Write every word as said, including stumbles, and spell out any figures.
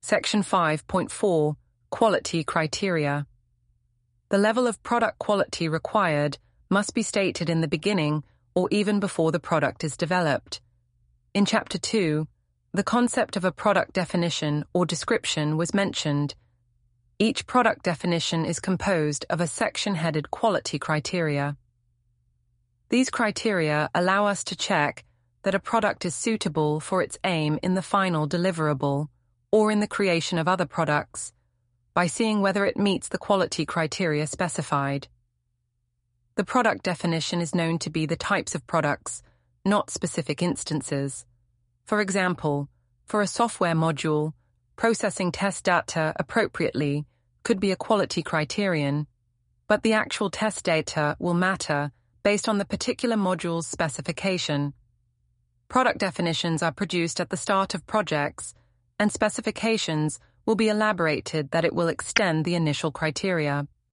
Section five point four, Quality Criteria. The level of product quality required must be stated in the beginning or even before the product is developed. In Chapter two, the concept of a product definition or description was mentioned. Each product definition is composed of a section headed quality criteria. These criteria allow us to check that a product is suitable for its aim in the final deliverable or in the creation of other products by seeing whether it meets the quality criteria specified. The product definition is known to be the types of products, not specific instances. For example, for a software module, processing test data appropriately could be a quality criterion, but the actual test data will matter based on the particular module's specification. Product definitions are produced at the start of projects, and specifications will be elaborated that it will extend the initial criteria.